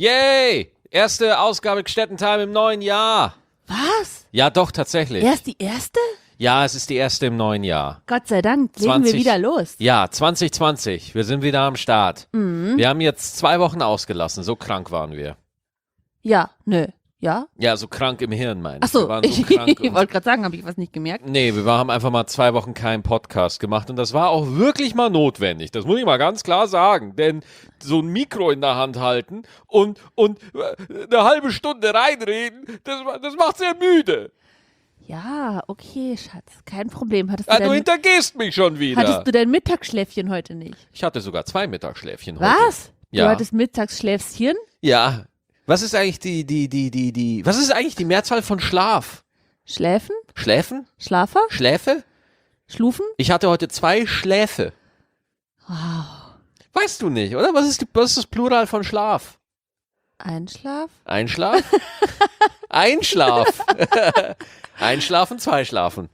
Yay! Erste Ausgabe Gstettentime im neuen Jahr. Was? Ja, doch, tatsächlich. Erst die erste? Ja, es ist die erste im neuen Jahr. Gott sei Dank, legen wir wieder los. Ja, 2020. Wir sind wieder am Start. Wir haben jetzt 2 Wochen ausgelassen. So krank waren wir. Ja, nö. Ja? Ja, so krank im Hirn, meine ich. Ach so, Wir waren so ich krank wollte gerade sagen, habe ich was nicht gemerkt? Nee, wir haben einfach mal 2 Wochen keinen Podcast gemacht und das war auch wirklich mal notwendig. Das muss ich mal ganz klar sagen, denn so ein Mikro in der Hand halten und eine halbe Stunde reinreden, das macht sehr müde. Ja, okay, Schatz, kein Problem. Du hintergehst mich schon wieder. Hattest du dein Mittagsschläfchen heute nicht? Ich hatte sogar 2 Mittagsschläfchen heute. Was? Ja. Du hattest Mittagsschläfchen? Ja. Was ist eigentlich was ist eigentlich die Mehrzahl von Schlaf? Schläfen? Schläfen? Schlafer? Schläfe? Schlufen? Ich hatte heute 2 Schläfe. Wow. Weißt du nicht, oder? Was ist das Plural von Schlaf? Einschlaf? Einschlaf? Einschlaf. Einschlafen, 2 schlafen.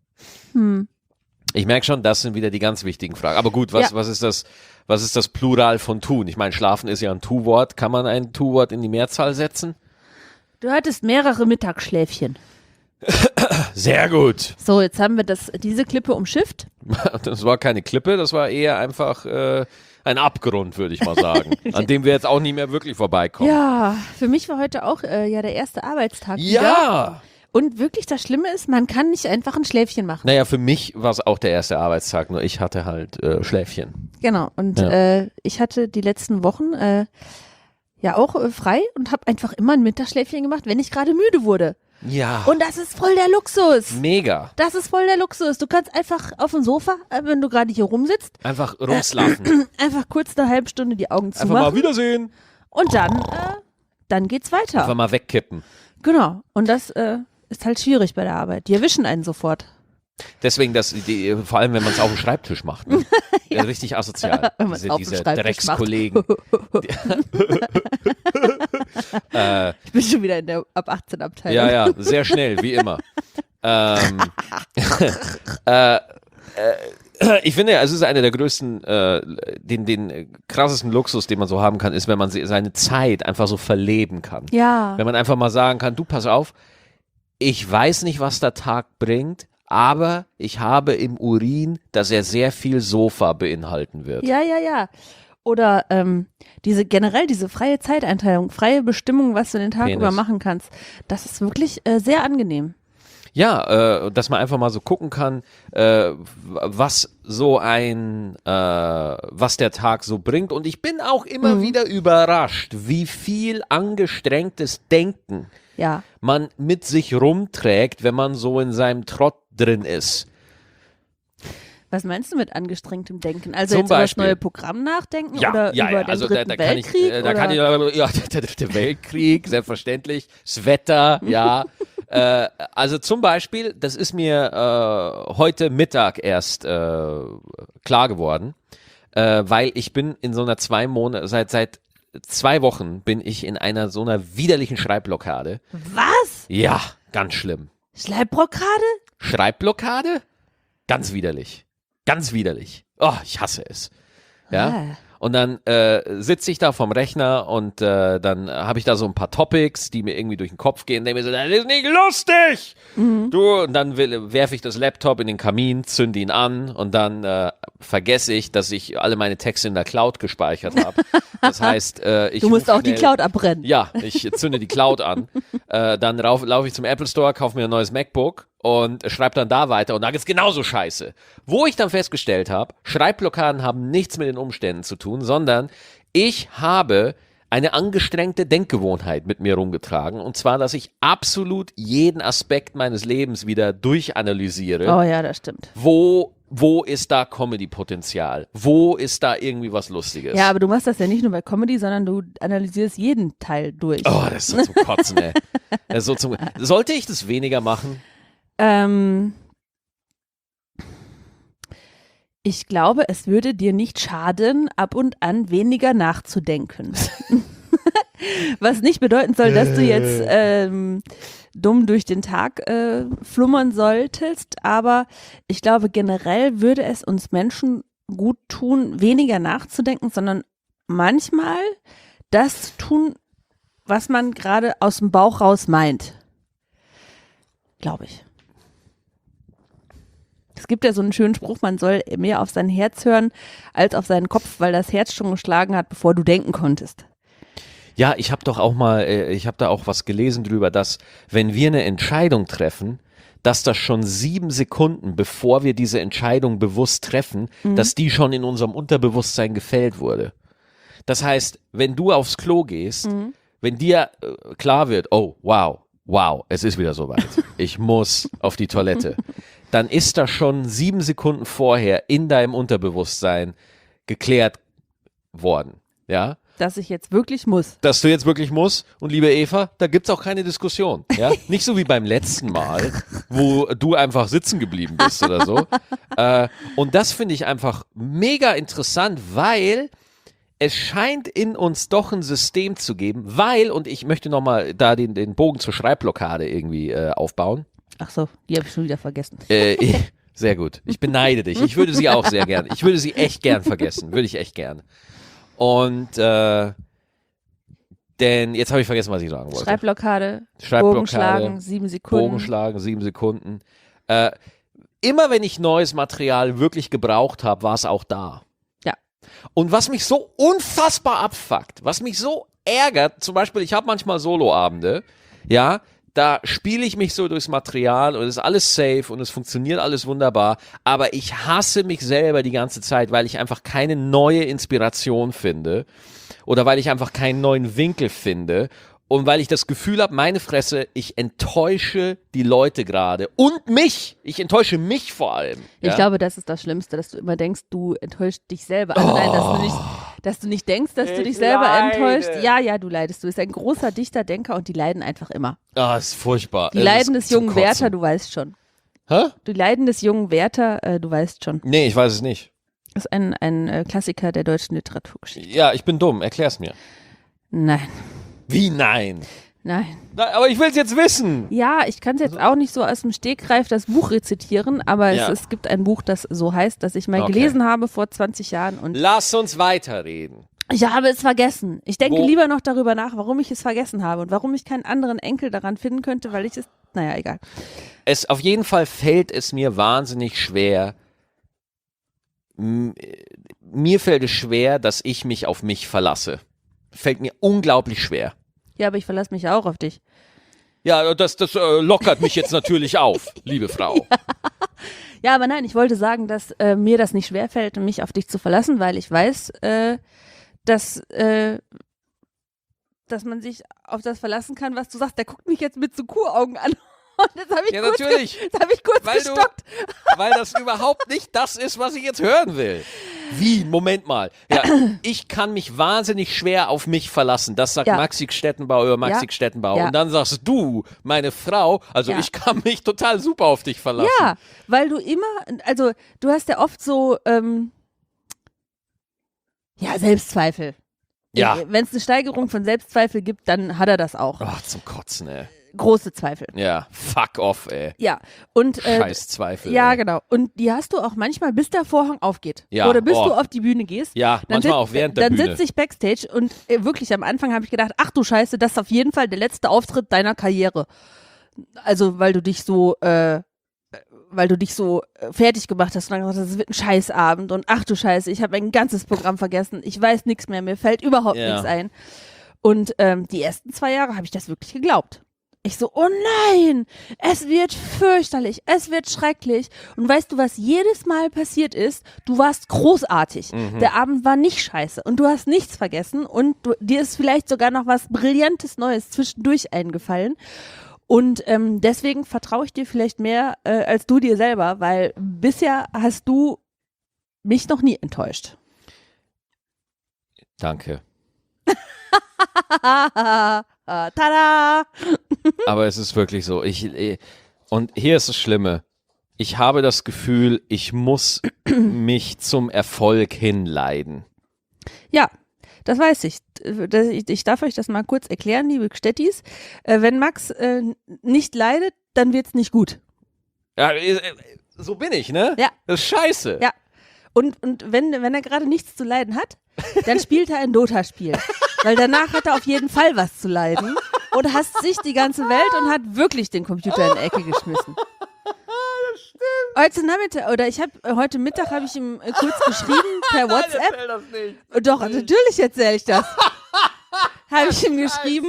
Ich merke schon, das sind wieder die ganz wichtigen Fragen. Aber gut, was ist das Plural von tun? Ich meine, schlafen ist ja ein Tu-Wort. Kann man ein Tu-Wort in die Mehrzahl setzen? Du hattest mehrere Mittagsschläfchen. Sehr gut. So, jetzt haben wir diese Klippe umschifft. Das war keine Klippe, das war eher einfach ein Abgrund, würde ich mal sagen, an dem wir jetzt auch nie mehr wirklich vorbeikommen. Ja, für mich war heute auch der erste Arbeitstag wieder. Ja! Und wirklich das Schlimme ist, man kann nicht einfach ein Schläfchen machen. Naja, für mich war es auch der erste Arbeitstag, nur ich hatte halt Schläfchen. Genau, und ich hatte die letzten Wochen auch frei und habe einfach immer ein Mittagsschläfchen gemacht, wenn ich gerade müde wurde. Ja. Und das ist voll der Luxus. Mega. Das ist voll der Luxus. Du kannst einfach auf dem Sofa, wenn du gerade hier rumsitzt, Einfach rumslafen. einfach kurz eine halbe Stunde die Augen Einfach zumachen. mal Wiedersehen. Und dann geht's weiter. Einfach mal wegkippen. Genau. Und das ist halt schwierig bei der Arbeit. Die erwischen einen sofort. Deswegen, vor allem, wenn man es auf dem Schreibtisch macht. Ne? Ja, richtig asozial. Wenn man's auf dem Diese Schreibtisch Dreckskollegen. Ich bin schon wieder in der ab 18 Abteilung. Ja, sehr schnell, wie immer. Ich finde, es ist einer der größten, den krassesten Luxus, den man so haben kann, ist, wenn man seine Zeit einfach so verleben kann. Ja. Wenn man einfach mal sagen kann, du, pass auf, ich weiß nicht, was der Tag bringt, aber ich habe im Urin, dass er sehr viel Sofa beinhalten wird. Ja. Oder diese freie Zeiteinteilung, freie Bestimmung, was du den Tag über machen kannst, das ist wirklich sehr angenehm. Ja, dass man einfach mal so gucken kann, was der Tag so bringt. Und ich bin auch immer wieder überrascht, wie viel angestrengtes Denken man mit sich rumträgt, wenn man so in seinem Trott drin ist. Was meinst du mit angestrengtem Denken? Also Zum jetzt über das Beispiel. neue Programm nachdenken Ja, oder ja, über den also dritten Weltkrieg? der dritte Weltkrieg, selbstverständlich, das Wetter, ja. Also zum Beispiel, das ist mir heute Mittag erst klar geworden, weil ich bin in so einer seit 2 Wochen bin ich in so einer widerlichen Schreibblockade. Was? Ja, ganz schlimm. Schleimblockade? Schreibblockade? Ganz widerlich. Ganz widerlich. Oh, ich hasse es. Ja. Und dann sitze ich da vorm Rechner und dann habe ich da so ein paar Topics, die mir irgendwie durch den Kopf gehen. Denke mir so, das ist nicht lustig! Du, und dann werfe ich das Laptop in den Kamin, zünde ihn an und dann vergesse ich, dass ich alle meine Texte in der Cloud gespeichert habe. Das heißt, Du musst auch die Cloud abbrennen. Ja, ich zünde die Cloud an. Dann laufe ich zum Apple Store, kaufe mir ein neues MacBook und schreibe dann da weiter und da geht's genauso scheiße. Wo ich dann festgestellt habe, Schreibblockaden haben nichts mit den Umständen zu tun, sondern ich habe eine angestrengte Denkgewohnheit mit mir rumgetragen und zwar, dass ich absolut jeden Aspekt meines Lebens wieder durchanalysiere. Oh ja, das stimmt. Wo ist da Comedy-Potenzial? Wo ist da irgendwie was Lustiges? Ja, aber du machst das ja nicht nur bei Comedy, sondern du analysierst jeden Teil durch. Oh, das ist so zum Kotzen, ey. Sollte ich das weniger machen? Ich glaube, es würde dir nicht schaden, ab und an weniger nachzudenken. Was nicht bedeuten soll, dass du jetzt dumm durch den Tag flummern solltest, aber ich glaube, generell würde es uns Menschen gut tun, weniger nachzudenken, sondern manchmal das tun, was man gerade aus dem Bauch raus meint. Glaube ich. Es gibt ja so einen schönen Spruch, man soll mehr auf sein Herz hören als auf seinen Kopf, weil das Herz schon geschlagen hat, bevor du denken konntest. Ja, ich habe da auch was gelesen drüber, dass wenn wir eine Entscheidung treffen, dass das schon 7 Sekunden, bevor wir diese Entscheidung bewusst treffen, dass die schon in unserem Unterbewusstsein gefällt wurde. Das heißt, wenn du aufs Klo gehst, wenn dir klar wird, oh, wow, es ist wieder soweit, ich muss auf die Toilette, dann ist das schon 7 Sekunden vorher in deinem Unterbewusstsein geklärt worden, ja? Dass ich jetzt wirklich muss. Dass du jetzt wirklich musst. Und liebe Eva, da gibt's auch keine Diskussion. Ja? Nicht so wie beim letzten Mal, wo du einfach sitzen geblieben bist oder so. Und das finde ich einfach mega interessant, weil es scheint in uns doch ein System zu geben, und ich möchte nochmal da den Bogen zur Schreibblockade irgendwie aufbauen. Ach so, die habe ich schon wieder vergessen. Sehr gut. Ich beneide dich. Ich würde sie auch sehr gern. Ich würde sie echt gern vergessen. Würde ich echt gern. Und denn jetzt habe ich vergessen, was ich sagen wollte. Schreibblockade, Bogenschlagen, 7 Sekunden. Bogenschlagen, 7 Sekunden. Immer wenn ich neues Material wirklich gebraucht habe, war es auch da. Ja. Und was mich so unfassbar abfuckt, was mich so ärgert, zum Beispiel, ich habe manchmal Soloabende, ja, da spiele ich mich so durchs Material und es ist alles safe und es funktioniert alles wunderbar, aber ich hasse mich selber die ganze Zeit, weil ich einfach keine neue Inspiration finde oder weil ich einfach keinen neuen Winkel finde und weil ich das Gefühl habe, meine Fresse, ich enttäusche die Leute gerade und mich. Ich enttäusche mich vor allem. Ich glaube, das ist das Schlimmste, dass du immer denkst, du enttäuschst dich selber. Also nein, dass du nicht denkst, dass du dich selber enttäuscht. Ja, du leidest. Du bist ein großer Dichter, Denker und die leiden einfach immer. Ah, ist furchtbar. Die Leiden des jungen Werther, du weißt schon. Hä? Die Leiden des jungen Werther, du weißt schon. Nee, ich weiß es nicht. Das ist ein Klassiker der deutschen Literaturgeschichte. Ja, ich bin dumm. Erklär's mir. Nein. Wie nein? Nein. Aber ich will es jetzt wissen. Ja, ich kann es jetzt auch nicht so aus dem Stegreif das Buch rezitieren, aber es gibt ein Buch, das so heißt, das ich mal gelesen habe vor 20 Jahren. Und lass uns weiterreden. Ich habe es vergessen. Ich denke lieber noch darüber nach, warum ich es vergessen habe und warum ich keinen anderen Enkel daran finden könnte, weil ich es, naja, egal. Auf jeden Fall fällt es mir wahnsinnig schwer. Mir fällt es schwer, dass ich mich auf mich verlasse. Fällt mir unglaublich schwer. Ja, aber ich verlasse mich auch auf dich. Ja, das lockert mich jetzt natürlich auf, liebe Frau. Ja, aber nein, ich wollte sagen, dass mir das nicht schwerfällt, mich auf dich zu verlassen, weil ich weiß, dass man sich auf das verlassen kann, was du sagst. Der guckt mich jetzt mit so Kuhaugen an. Und das habe ich kurz gestockt. Weil das überhaupt nicht das ist, was ich jetzt hören will. Wie? Moment mal. Ja, ich kann mich wahnsinnig schwer auf mich verlassen. Das sagt Maxi Stettenbauer über Maxi Stettenbauer. Ja. Und dann sagst du, meine Frau, also ich kann mich total super auf dich verlassen. Ja, weil du immer, also du hast ja oft so, Selbstzweifel. Ja. Wenn es eine Steigerung von Selbstzweifel gibt, dann hat er das auch. Ach, zum Kotzen, ey. Große Zweifel. Ja, fuck off, ey. Ja. Und, scheiß Zweifel. Ja, ey. Genau. Und die hast du auch manchmal, bis der Vorhang aufgeht. Ja. Oder bis du auf die Bühne gehst. Ja, manchmal auch während der Bühne. Dann sitze ich Backstage und wirklich am Anfang habe ich gedacht, ach du Scheiße, das ist auf jeden Fall der letzte Auftritt deiner Karriere. Also, weil du dich so fertig gemacht hast und dann gesagt hast, es wird ein Scheißabend und ach du Scheiße, ich habe mein ganzes Programm vergessen, ich weiß nichts mehr, mir fällt überhaupt nichts ein. Und die ersten 2 Jahre habe ich das wirklich geglaubt. Ich so, oh nein, es wird fürchterlich, es wird schrecklich. Und weißt du, was jedes Mal passiert ist? Du warst großartig. Der Abend war nicht scheiße und du hast nichts vergessen und dir ist vielleicht sogar noch was Brillantes Neues zwischendurch eingefallen. Und deswegen vertraue ich dir vielleicht mehr als du dir selber, weil bisher hast du mich noch nie enttäuscht. Danke. Tada! Aber es ist wirklich so. Und hier ist das Schlimme. Ich habe das Gefühl, ich muss mich zum Erfolg hinleiden. Ja, das weiß ich. Ich darf euch das mal kurz erklären, liebe Stettis. Wenn Max nicht leidet, dann wird's nicht gut. Ja, so bin ich, ne? Ja. Das ist scheiße. Ja. Und wenn er gerade nichts zu leiden hat, dann spielt er ein Dota-Spiel. Weil danach hat er auf jeden Fall was zu leiden und hasst sich die ganze Welt und hat wirklich den Computer in die Ecke geschmissen. Das stimmt. Heute Mittag habe ich ihm kurz geschrieben per WhatsApp. Erzähl das nicht. Doch, natürlich erzähle ich das. Habe ich ihm geschrieben,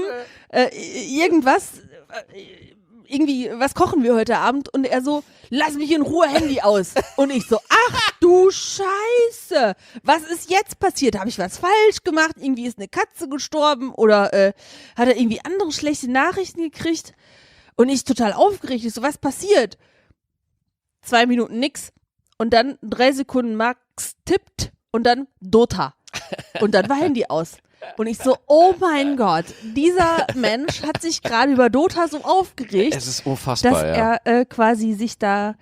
irgendwie, was kochen wir heute Abend? Und er so, lass mich in Ruhe, Handy aus. Und ich so, ach du Scheiße, was ist jetzt passiert? Habe ich was falsch gemacht? Irgendwie ist eine Katze gestorben oder hat er irgendwie andere schlechte Nachrichten gekriegt? Und ich total aufgeregt, ich so, was passiert? 2 Minuten nix und dann 3 Sekunden Max tippt und dann Dota. Und dann war Handy aus. Und ich so, oh mein Gott, dieser Mensch hat sich gerade über Dota so aufgeregt. Es ist unfassbar, dass er quasi sich da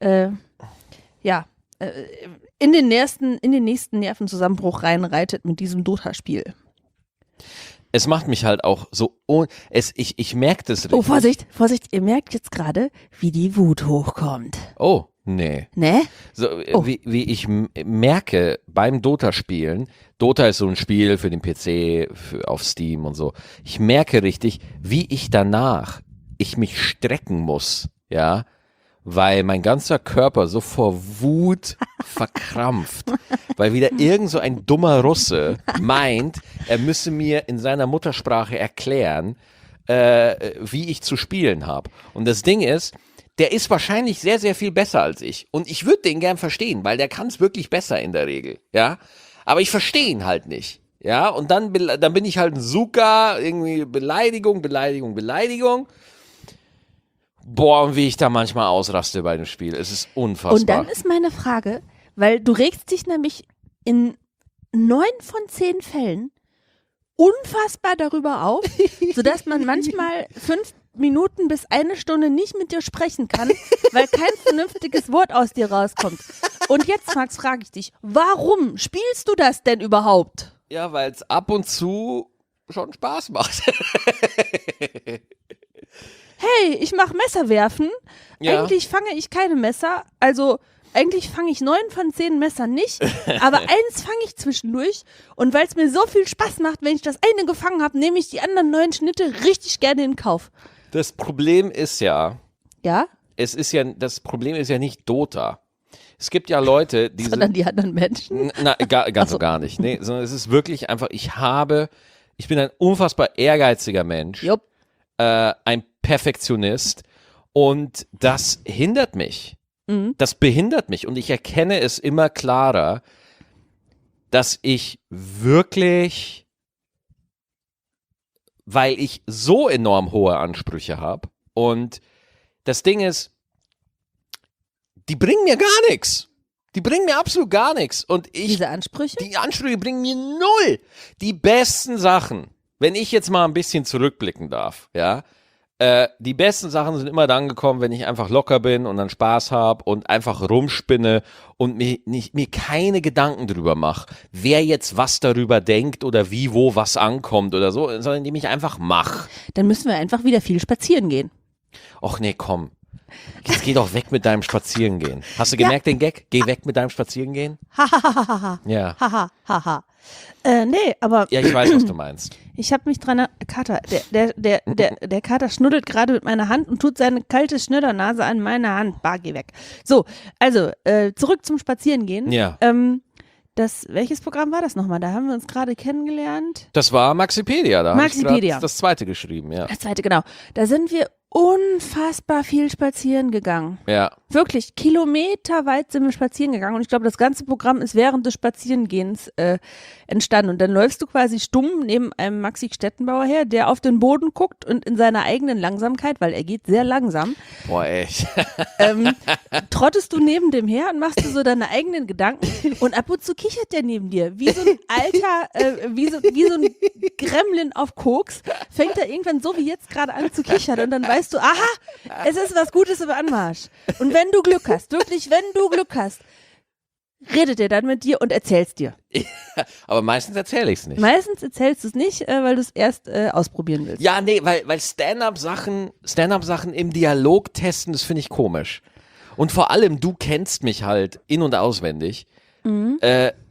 in den nächsten Nervenzusammenbruch reinreitet mit diesem Dota-Spiel. Es macht mich halt auch so, ich merke das richtig. Oh, Vorsicht, ihr merkt jetzt gerade, wie die Wut hochkommt. Oh, nee. Ne? So, wie ich merke beim Dota-Spielen, Dota ist so ein Spiel für den PC, auf Steam und so. Ich merke richtig, wie ich danach, mich strecken muss, ja, weil mein ganzer Körper so vor Wut verkrampft, weil wieder irgend so ein dummer Russe meint, er müsse mir in seiner Muttersprache erklären, wie ich zu spielen habe. Und das Ding ist, der ist wahrscheinlich sehr, sehr viel besser als ich. Und ich würde den gern verstehen, weil der kann es wirklich besser in der Regel, ja. Aber ich verstehe ihn halt nicht, ja. Und dann bin ich halt ein Suka, irgendwie Beleidigung. Boah, und wie ich da manchmal ausraste bei dem Spiel. Es ist unfassbar. Und dann ist meine Frage, weil du regst dich nämlich in 9 von 10 Fällen unfassbar darüber auf, sodass man manchmal 5 Minuten bis 1 Stunde nicht mit dir sprechen kann, weil kein vernünftiges Wort aus dir rauskommt. Und jetzt, Max, frage ich dich, warum spielst du das denn überhaupt? Ja, weil es ab und zu schon Spaß macht. Hey, ich mache Messer werfen. Ja. Eigentlich fange ich keine Messer, also eigentlich fange ich 9 von 10 Messern nicht, aber eins fange ich zwischendurch und weil es mir so viel Spaß macht, wenn ich das eine gefangen habe, nehme ich die anderen 9 Schnitte richtig gerne in Kauf. Das Problem ist ja, das Problem ist ja nicht Dota. Es gibt ja Leute, die sondern die anderen Menschen? Ganz so gar nicht. Nee, sondern es ist wirklich einfach, ich bin ein unfassbar ehrgeiziger Mensch, ein Perfektionist und das hindert mich. Das behindert mich und ich erkenne es immer klarer, dass ich wirklich, weil ich so enorm hohe Ansprüche habe und das Ding ist, die bringen mir gar nichts. Die bringen mir absolut gar nichts. Und diese Ansprüche? Die Ansprüche bringen mir 0. Die besten Sachen, wenn ich jetzt mal ein bisschen zurückblicken darf, ja, die besten Sachen sind immer dann gekommen, wenn ich einfach locker bin und dann Spaß habe und einfach rumspinne und mir keine Gedanken drüber mache, wer jetzt was darüber denkt oder wie, wo was ankommt oder so, sondern indem ich einfach mache. Dann müssen wir einfach wieder viel spazieren gehen. Och nee, komm. Jetzt geh doch weg mit deinem Spazierengehen. Hast du gemerkt den Gag? Geh weg mit deinem Spazierengehen? Hahaha. Ja. Hahaha. Nee, aber. Ja, ich weiß, was du meinst. Ich habe mich dran. Kater, der Kater schnuddelt gerade mit meiner Hand und tut seine kalte Schniddernase an meine Hand. Bah, geh weg. So, also, zurück zum Spazierengehen. Ja. Welches Programm war das nochmal? Da haben wir uns gerade kennengelernt. Das war Maxipedia, da Maxipedia. Habe ich das zweite geschrieben, ja. Das zweite, genau. Da sind wir unfassbar viel spazieren gegangen. Ja. Wirklich, kilometerweit sind wir spazieren gegangen und ich glaube, das ganze Programm ist während des Spazierengehens entstanden und dann läufst du quasi stumm neben einem Maxi Stettenbauer her, der auf den Boden guckt und in seiner eigenen Langsamkeit, weil er geht sehr langsam. Boah, echt. Trottest du neben dem her und machst du so deine eigenen Gedanken und ab und zu kichert der neben dir, wie so ein alter, wie so ein Gremlin auf Koks, fängt er irgendwann so wie jetzt gerade an zu kichern und dann weißt du, aha, es ist was Gutes im Anmarsch. Und wenn du Glück hast, wirklich, wenn du Glück hast, redet er dann mit dir und erzählst dir. Ja, aber meistens erzähle ich es nicht. Meistens erzählst du es nicht, weil du es erst ausprobieren willst. Ja, nee, weil Stand-up-Sachen im Dialog testen, das finde ich komisch. Und vor allem, du kennst mich halt in- und auswendig.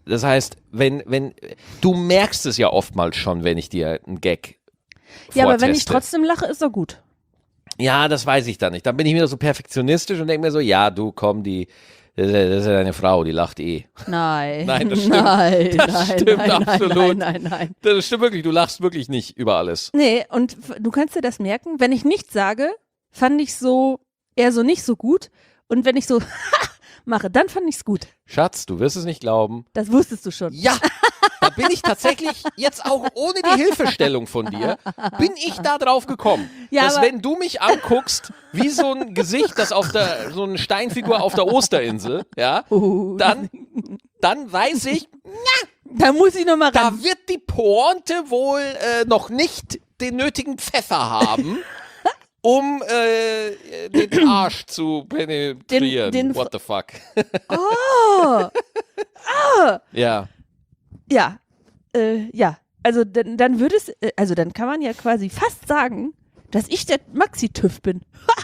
Das heißt, wenn du merkst es ja oftmals schon, wenn ich dir einen Gag Ja, aber wenn ich vorteste. trotzdem lache, ist doch gut. Ja, das weiß ich dann nicht. Dann bin ich wieder so perfektionistisch und denke mir so, ja, du komm, das ist ja deine Frau, die lacht eh. Nein. Nein, das stimmt. Nein, Das nein, stimmt nein, absolut. Nein. Das stimmt wirklich, du lachst wirklich nicht über alles. Nee, und du kannst dir das merken, wenn ich nichts sage, fand ich so eher so nicht so gut. Und wenn ich so mache, dann fand ich's gut. Schatz, du wirst es nicht glauben. Das wusstest du schon. Ja, da bin ich tatsächlich jetzt auch ohne die Hilfestellung von dir, bin ich da drauf gekommen, Ja, dass aber- wenn du mich anguckst, wie so ein Gesicht, das so eine Steinfigur auf der Osterinsel, ja, dann weiß ich, Da muss ich noch mal da ran. wird die Pointe wohl noch nicht den nötigen Pfeffer haben, um den Arsch zu penetrieren. Den- What the fuck? Oh, Ja. ja. Ja. Also dann würde es, also dann kann man ja quasi fast sagen, dass ich der Maxi-TÜV bin.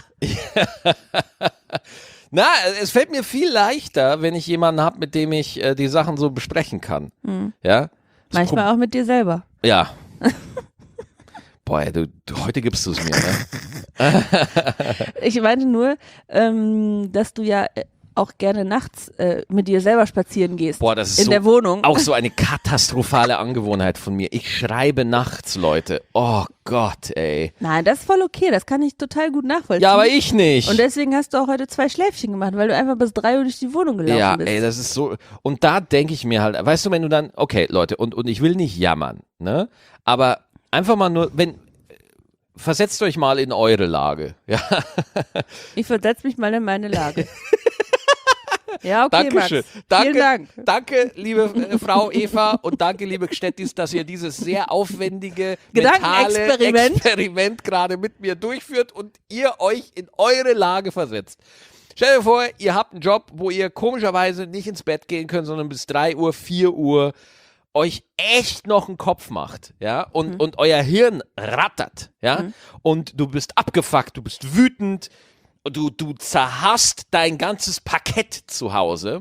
Na, es fällt mir viel leichter, wenn ich jemanden habe, mit dem ich die Sachen so besprechen kann. Ja? Manchmal auch mit dir selber. Ja. Boah, ey, du, heute gibst du es mir, ne? Ich meinte nur, dass du ja auch gerne nachts mit dir selber spazieren gehst. Boah, das ist in so, der Wohnung. auch so eine katastrophale Angewohnheit von mir. Ich schreibe nachts, Leute. Oh Gott, ey. Nein, das ist voll okay. Das kann ich total gut nachvollziehen. Ja, aber ich nicht. Und deswegen hast du auch heute 2 Schläfchen gemacht, weil du einfach bis 3 Uhr durch die Wohnung gelaufen Ja, bist. ey, das ist so. Und da denke ich mir halt, weißt du, wenn du dann, okay, Leute, und ich will nicht jammern, ne? Aber einfach mal nur, versetzt euch mal in eure Lage. Ja, Ich versetze mich mal in meine Lage. Ja, okay, Dankeschön. Max. Danke, Vielen Dank. danke, liebe Frau Eva, und danke, liebe Gstettis, dass ihr dieses sehr aufwendige mentale Gedankenexperiment. Experiment gerade mit mir durchführt und ihr euch in eure Lage versetzt. Stellt euch vor, ihr habt einen Job, wo ihr komischerweise nicht ins Bett gehen könnt, sondern bis 3 Uhr, 4 Uhr euch echt noch einen Kopf macht, ja, und euer Hirn rattert, ja, und du bist abgefuckt, du bist wütend, du zerhasst dein ganzes Parkett zu Hause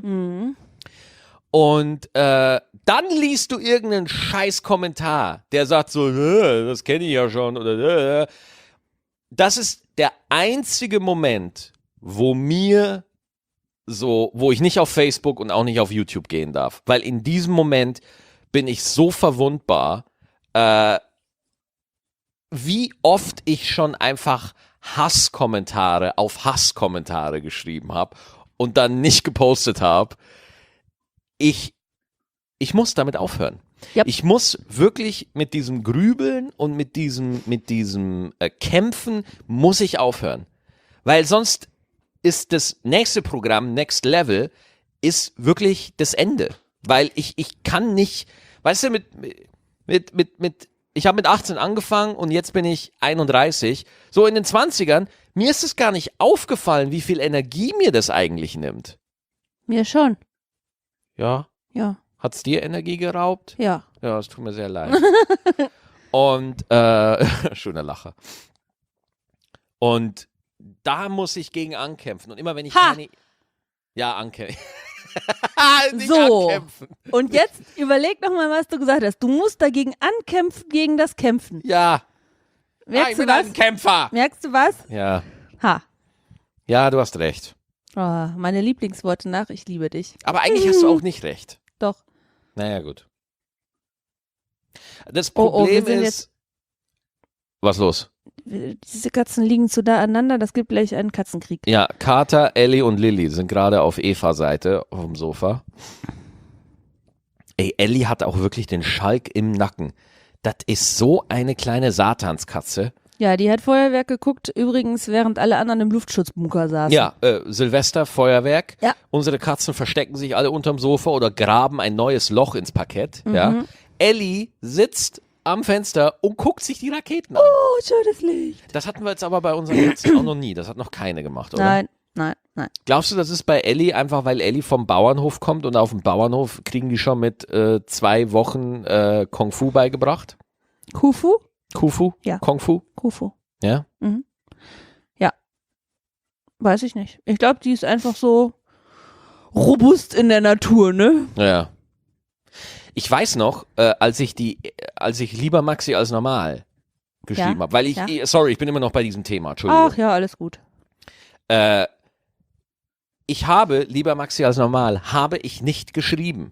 und dann liest du irgendeinen scheiß Kommentar, der sagt so, das kenne ich ja schon, oder das ist der einzige Moment, wo ich nicht auf Facebook und auch nicht auf YouTube gehen darf, weil in diesem Moment bin ich so verwundbar, wie oft ich schon einfach Hasskommentare auf Hasskommentare geschrieben habe und dann nicht gepostet habe. Ich muss damit aufhören. Yep. Ich muss wirklich mit diesem Grübeln und mit diesem Kämpfen muss ich aufhören. Weil sonst ist das nächste Programm, Next Level, ist wirklich das Ende. Weil ich kann nicht, weißt du, ich habe mit 18 angefangen und jetzt bin ich 31. So in den 20ern, mir ist es gar nicht aufgefallen, wie viel Energie mir das eigentlich nimmt. Mir schon. Ja, Ja. hat's dir Energie geraubt? Ja. Ja, es tut mir sehr leid. Und, schöner Lacher. Und da muss ich gegen ankämpfen. Und immer wenn ich Ha! Ja, ankämpfen. Nicht So. ankämpfen. Und jetzt überleg noch mal, was du gesagt hast. Du musst dagegen ankämpfen, gegen das Kämpfen. Ja. Merkst ich du bin was? ein Kämpfer. Merkst du was? Ja. Ha. Ja, du hast recht. Oh, meine Lieblingsworte nach, ich liebe dich. Aber eigentlich hast du auch nicht recht. Doch. Naja, gut. Das Oh, Problem wir sind ist. Was los? Diese Katzen liegen zu da aneinander, das gibt gleich einen Katzenkrieg. Ja, Carter, Ellie und Lilly sind gerade auf Evas Seite auf dem Sofa. Ey, Ellie hat auch wirklich den Schalk im Nacken. Das ist so eine kleine Satanskatze. Ja, die hat Feuerwerk geguckt, übrigens, während alle anderen im Luftschutzbunker saßen. Ja, Silvester, Feuerwerk. Ja. Unsere Katzen verstecken sich alle unterm Sofa oder graben ein neues Loch ins Parkett. Ja. Ellie sitzt am Fenster und guckt sich die Raketen an. Oh, schönes Licht. Das hatten wir jetzt aber bei unseren Katzen auch noch nie. Das hat noch keine gemacht, oder? Nein. Glaubst du, das ist bei Ellie einfach, weil Ellie vom Bauernhof kommt und auf dem Bauernhof kriegen die schon mit 2 Wochen Kung Fu beigebracht? Kufu? Kufu? Ja. Kung Fu? Kufu. Ja? Ja. Weiß ich nicht. Ich glaube, die ist einfach so robust in der Natur, ne? Ja. Ich weiß noch, als ich Lieber Maxi als normal geschrieben habe, weil sorry, ich bin immer noch bei diesem Thema, Entschuldigung. Ach ja, alles gut. Ich habe Lieber Maxi als normal, habe ich nicht geschrieben.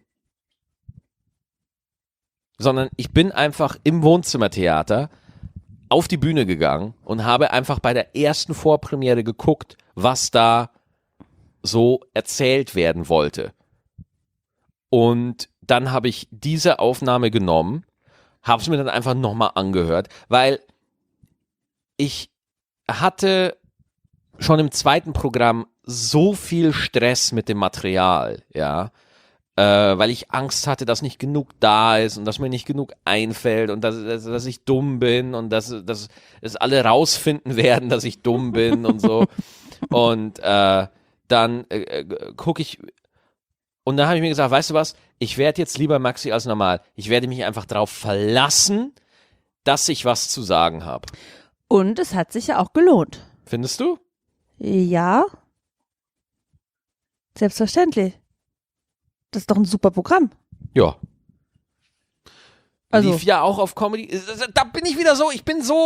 Sondern ich bin einfach im Wohnzimmertheater auf die Bühne gegangen und habe einfach bei der ersten Vorpremiere geguckt, was da so erzählt werden wollte. Und dann habe ich diese Aufnahme genommen, habe es mir dann einfach nochmal angehört, weil ich hatte schon im zweiten Programm so viel Stress mit dem Material, ja, weil ich Angst hatte, dass nicht genug da ist und dass mir nicht genug einfällt und dass ich dumm bin und dass es alle rausfinden werden, dass ich dumm bin und so. Und dann gucke ich und dann habe ich mir gesagt, weißt du was, ich werde jetzt lieber Maxi als normal. Ich werde mich einfach darauf verlassen, dass ich was zu sagen habe. Und es hat sich ja auch gelohnt. Findest du? Ja. Selbstverständlich. Das ist doch ein super Programm. Ja. Also. Lief ja auch auf Comedy. Da bin ich wieder so,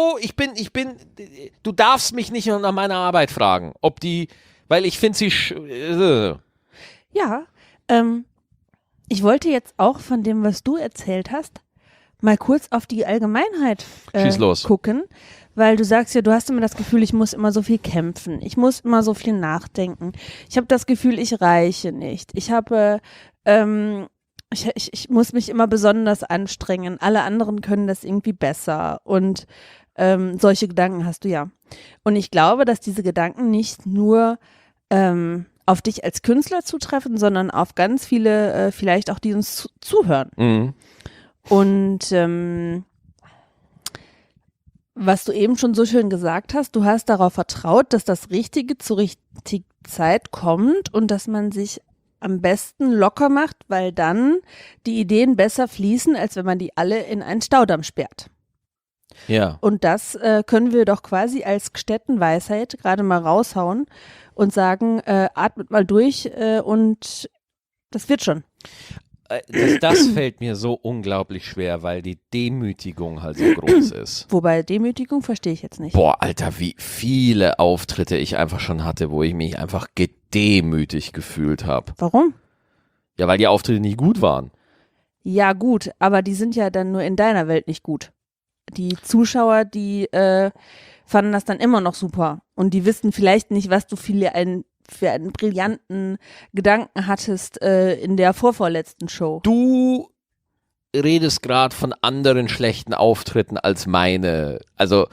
du darfst mich nicht nach meiner Arbeit fragen, weil ich finde sie Ja, ich wollte jetzt auch von dem, was du erzählt hast, mal kurz auf die Allgemeinheit Schieß los. gucken, weil du sagst ja, du hast immer das Gefühl, ich muss immer so viel kämpfen, ich muss immer so viel nachdenken, ich habe das Gefühl, ich reiche nicht, ich habe, ich muss mich immer besonders anstrengen, alle anderen können das irgendwie besser und solche Gedanken hast du ja. Und ich glaube, dass diese Gedanken nicht nur auf dich als Künstler zutreffen, sondern auf ganz viele, vielleicht auch die uns zuhören. Mhm. Und was du eben schon so schön gesagt hast, du hast darauf vertraut, dass das Richtige zur richtigen Zeit kommt und dass man sich am besten locker macht, weil dann die Ideen besser fließen, als wenn man die alle in einen Staudamm sperrt. Ja. Und das können wir doch quasi als Gstettenweisheit gerade mal raushauen und sagen, atmet mal durch und das wird schon. Das fällt mir so unglaublich schwer, weil die Demütigung halt so groß ist. Wobei Demütigung verstehe ich jetzt nicht. Boah, Alter, wie viele Auftritte ich einfach schon hatte, wo ich mich einfach gedemütigt gefühlt habe. Warum? Ja, weil die Auftritte nicht gut waren. Ja gut, aber die sind ja dann nur in deiner Welt nicht gut. Die Zuschauer, die fanden das dann immer noch super. Und die wissen vielleicht nicht, was du für einen brillanten Gedanken hattest in der vorvorletzten Show. Du redest gerade von anderen schlechten Auftritten als meine. Also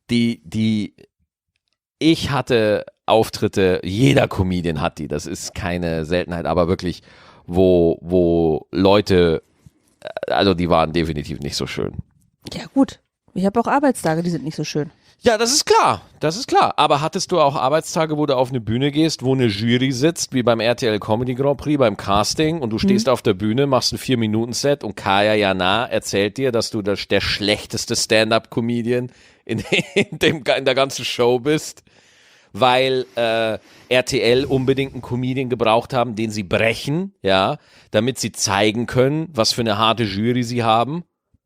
ich hatte Auftritte, jeder Comedian hat die, das ist keine Seltenheit, aber wirklich, wo Leute, also die waren definitiv nicht so schön. Ja gut, ich habe auch Arbeitstage, die sind nicht so schön. Ja, das ist klar. Aber hattest du auch Arbeitstage, wo du auf eine Bühne gehst, wo eine Jury sitzt, wie beim RTL Comedy Grand Prix, beim Casting und du stehst auf der Bühne, machst ein 4-Minuten-Set und Kaya Jana erzählt dir, dass du der schlechteste Stand-Up-Comedian in der ganzen Show bist, weil RTL unbedingt einen Comedian gebraucht haben, den sie brechen, ja, damit sie zeigen können, was für eine harte Jury sie haben.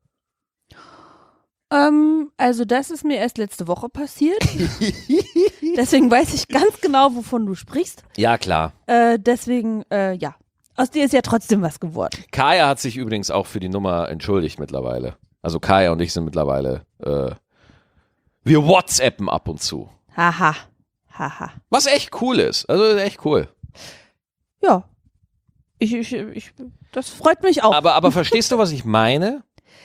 Also das ist mir erst letzte Woche passiert. Deswegen weiß ich ganz genau, wovon du sprichst. Ja, klar. Deswegen, ja. Aus dir ist ja trotzdem was geworden. Kaya hat sich übrigens auch für die Nummer entschuldigt mittlerweile. Also Kaya und ich sind mittlerweile, wir WhatsAppen ab und zu. Haha. Was echt cool ist. Also echt cool. Ja. Das freut mich auch. Aber verstehst du, was ich meine?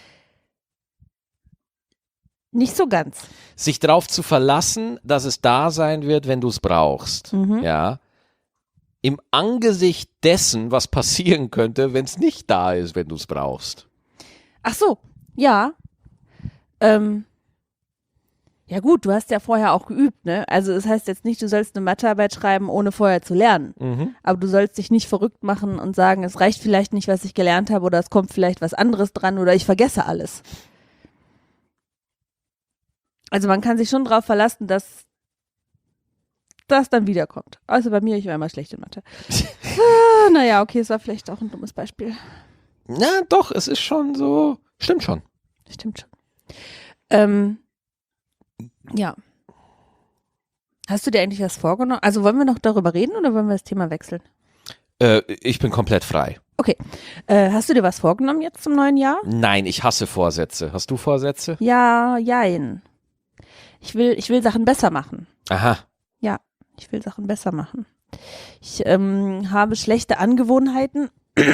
Nicht so ganz. Sich darauf zu verlassen, dass es da sein wird, wenn du es brauchst. Ja. Im Angesicht dessen, was passieren könnte, wenn es nicht da ist, wenn du es brauchst. Ach so, ja. Ja gut, du hast ja vorher auch geübt, ne? Also es heißt jetzt nicht, du sollst eine Mathearbeit schreiben, ohne vorher zu lernen. Aber du sollst dich nicht verrückt machen und sagen, es reicht vielleicht nicht, was ich gelernt habe oder es kommt vielleicht was anderes dran oder ich vergesse alles. Also man kann sich schon darauf verlassen, dass das dann wiederkommt. Also bei mir, ich war immer schlecht in Mathe. Naja, okay, es war vielleicht auch ein dummes Beispiel. Na doch, es ist schon so, stimmt schon. Stimmt schon. Ja. Hast du dir eigentlich was vorgenommen? Also wollen wir noch darüber reden oder wollen wir das Thema wechseln? Ich bin komplett frei. Okay. Hast du dir was vorgenommen jetzt zum neuen Jahr? Nein, ich hasse Vorsätze. Hast du Vorsätze? Ja, jein. Ich will Sachen besser machen. Aha. Ja, ich will Sachen besser machen. Ich habe schlechte Angewohnheiten.